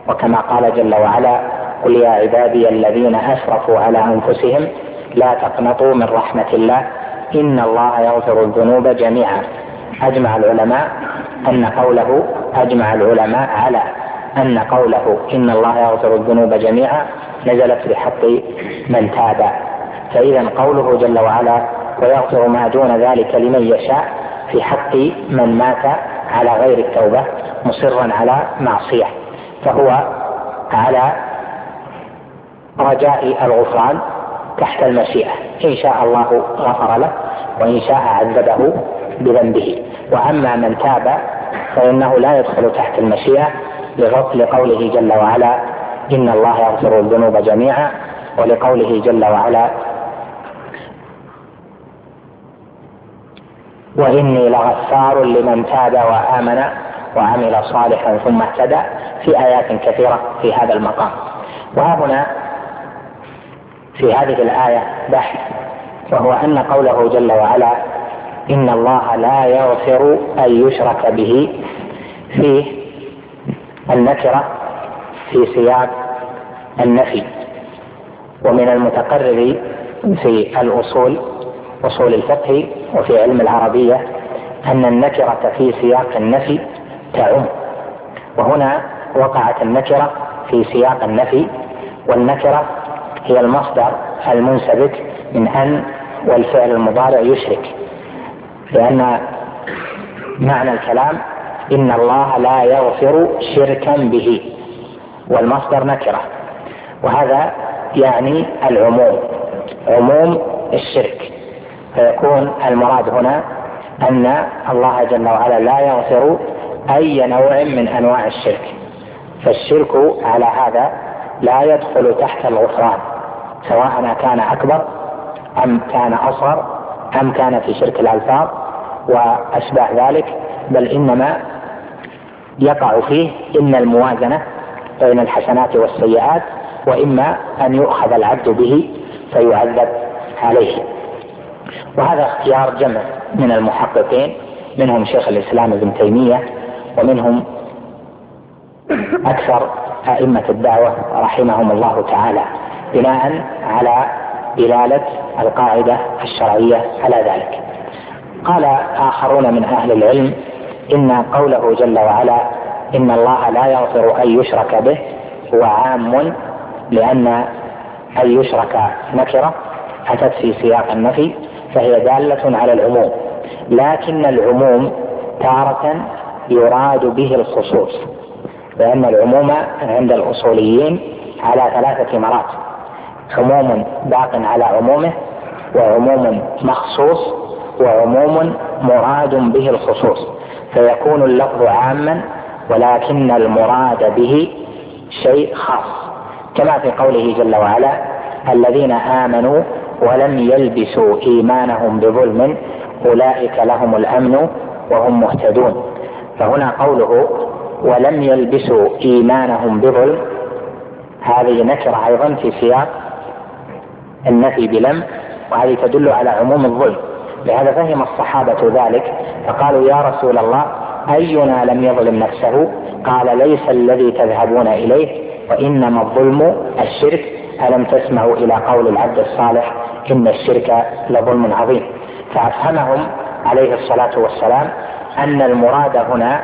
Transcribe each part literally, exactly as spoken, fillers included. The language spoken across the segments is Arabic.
وكما قال جل وعلا: قل يا عبادي الذين أسرفوا على أنفسهم لا تقنطوا من رحمة الله إن الله يغفر الذنوب جميعا. أجمع العلماء أن قوله أجمع العلماء على أن قوله إن الله يغفر الذنوب جميعا نزلت بحق من تاب. فإذا قوله جل وعلا ويغفر ما دون ذلك لمن يشاء في حق من مات على غير التوبة مصرا على معصية، فهو على رجاء الغفران تحت المشيئة، إن شاء الله غفر له وإن شاء عذبه بذنبه. وأما من تاب فإنه لا يدخل تحت المشيئة لقوله جل وعلا إن الله يغفر الذنوب جميعا، ولقوله جل وعلا وإني لغفار لمن تاب وآمن وعمل صالحا ثم اهتدى، في آيات كثيرة في هذا المقام. وهنا في هذه الآية بحث، وهو أن قوله جل وعلا إن الله لا يغفر أن يشرك به فيه النكرة في سياق النفي. ومن المتقرر في الأصول أصول الفقه وفي علم العربية أن النكرة في سياق النفي تعم، وهنا وقعت النكرة في سياق النفي، والنكرة هي المصدر المنسبك من أن والفعل المضارع يشرك، لأن معنى الكلام إن الله لا يغفر شركا به، والمصدر نكرة، وهذا يعني العموم، عموم الشرك. فيكون المراد هنا أن الله جل وعلا لا يغفر أي نوع من أنواع الشرك، فالشرك على هذا لا يدخل تحت الغفران، سواء كان أكبر أم كان أصغر أم كان في شرك الألفاظ وأشباه ذلك، بل إنما يقع فيه إن الموازنة بين الحسنات والسيئات، وإما أن يؤخذ العبد به فيعذب عليه. وهذا اختيار جمع من المحققين، منهم شيخ الإسلام ابن تيمية، ومنهم أكثر أئمة الدعوة رحمهم الله تعالى، بناء على دلالة القاعدة الشرعية على ذلك. قال آخرون من أهل العلم إن قوله جل وعلا إن الله لا يغفر أن يشرك به هو عام، لأن أن يشرك نكرة أتت في سياق النفي، فهي دالة على العموم، لكن العموم تارة يراد به الخصوص، لأن العموم عند الأصوليين على ثلاثة مراتب: عموم باق على عمومه، وعموم مخصوص، وعموم مراد به الخصوص. فيكون اللفظ عاما ولكن المراد به شيء خاص، كما في قوله جل وعلا الذين آمنوا ولم يلبسوا إيمانهم بظلم أولئك لهم الأمن وهم مهتدون. فهنا قوله ولم يلبسوا إيمانهم بظلم هذه نكرة أيضا في سياق النفي بلم، وهذه تدل على عموم الظلم. لهذا فهم الصحابة ذلك فقالوا يا رسول الله أينا لم يظلم نفسه؟ قال ليس الذي تذهبون إليه وإنما الظلم الشرك، ألم تسمعوا إلى قول العبد الصالح إن الشرك لظلم عظيم. فأفهمهم عليه الصلاة والسلام أن المراد هنا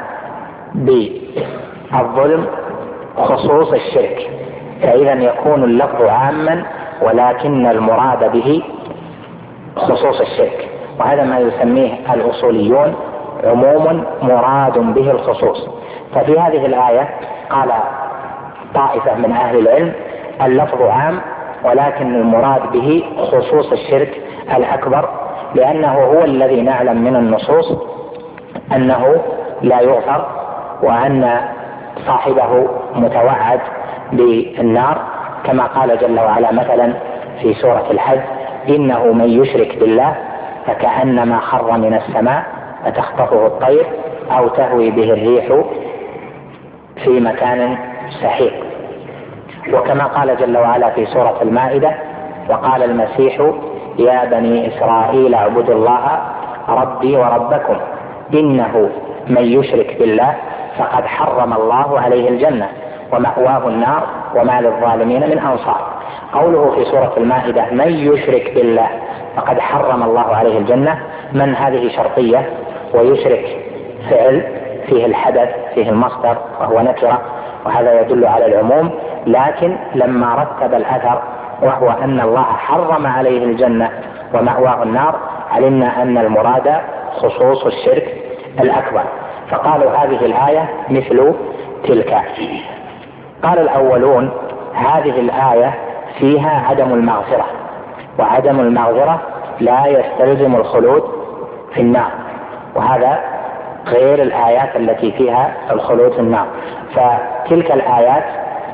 بالظلم خصوص الشرك، فإذا يكون اللفظ عاما ولكن المراد به خصوص الشرك، وهذا ما يسميه الأصوليون عموم مراد به الخصوص. ففي هذه الآية قال طائفة من أهل العلم اللفظ عام ولكن المراد به خصوص الشرك الأكبر، لأنه هو الذي نعلم من النصوص أنه لا يغفر، وأن صاحبه متوعد بالنار، كما قال جل وعلا مثلا في سورة الحج إنه من يشرك بالله فكأنما خر من السماء فتخطفه الطير أو تهوي به الريح في مكان سحيق. وكما قال جل وعلا في سورة المائدة وقال المسيح يا بني إسرائيل اعبدوا الله ربي وربكم إنه من يشرك بالله فقد حرم الله عليه الجنة ومأواه النار وما للظالمين من أنصار. قوله في سورة المائدة من يشرك بالله فقد حرم الله عليه الجنة، من هذه شرطية، ويشرك فعل فيه الحدث فيه المصدر وهو نكرة، وهذا يدل على العموم. لكن لما رتب الأثر وهو أن الله حرم عليه الجنة ومأواه النار، علمنا أن المراد خصوص الشرك الأكبر، فقالوا هذه الآية مثل تلك. قال الأولون هذه الآية فيها عدم المغفرة، وعدم المغفرة لا يستلزم الخلود في النار، وهذا غير الآيات التي فيها الخلود في النار. فتلك الآيات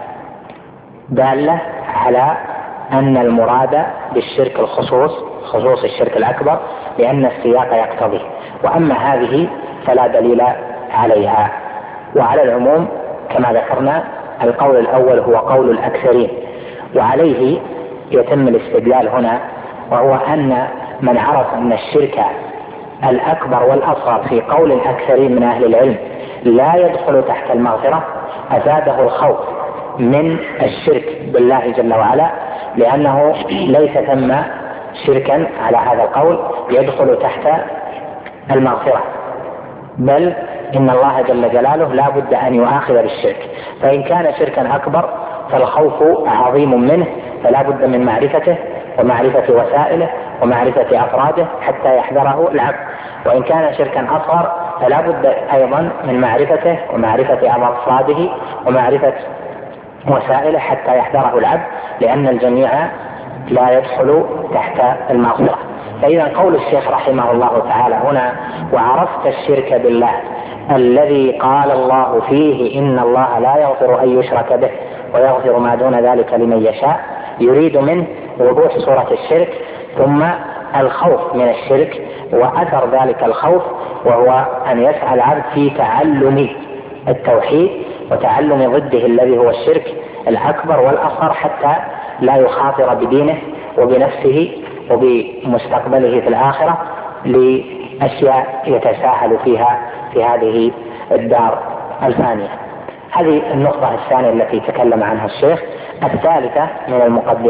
دالة على أن المراد بالشرك الخصوص، خصوص الشرك الأكبر، لأن السياق يقتضي، وأما هذه فلا دليل عليها. وعلى العموم كما ذكرنا القول الأول هو قول الأكثرين، وعليه يتم الاستدلال هنا، وهو أن من عرف أن الشرك الأكبر والأصغر في قول الأكثرين من أهل العلم لا يدخل تحت المغفرة أزاده الخوف من الشرك بالله جل وعلا، لأنه ليس ثم شركا على هذا القول يدخل تحت المغفرة، بل إن الله جل جلاله لا بد أن يؤاخذ بالشرك، فإن كان شركا أكبر فالخوف عظيم منه، فلا بد من معرفته ومعرفة وسائله ومعرفة أفراده حتى يحذره العبد، وإن كان شركا أصغر فلا بد أيضا من معرفته ومعرفة أفراده ومعرفة وسائله حتى يحذره العبد، لأن الجميع لا يدخل تحت المغفرة. فإذا قول الشيخ رحمه الله تعالى هنا وعرفت الشرك بالله الذي قال الله فيه إن الله لا يغفر أن يشرك به ويغفر ما دون ذلك لمن يشاء، يريد منه وضوح صورة الشرك ثم الخوف من الشرك وأثر ذلك الخوف، وهو أن يسعى العبد في تعلم التوحيد وتعلم ضده الذي هو الشرك الأكبر والأصغر، حتى لا يخاطر بدينه وبنفسه وبمستقبله في الآخرة لأشياء يتساهل فيها في هذه الدار الفانية. هذه النقطة الثانية التي تكلم عنها الشيخ. الثالثة من المقدمة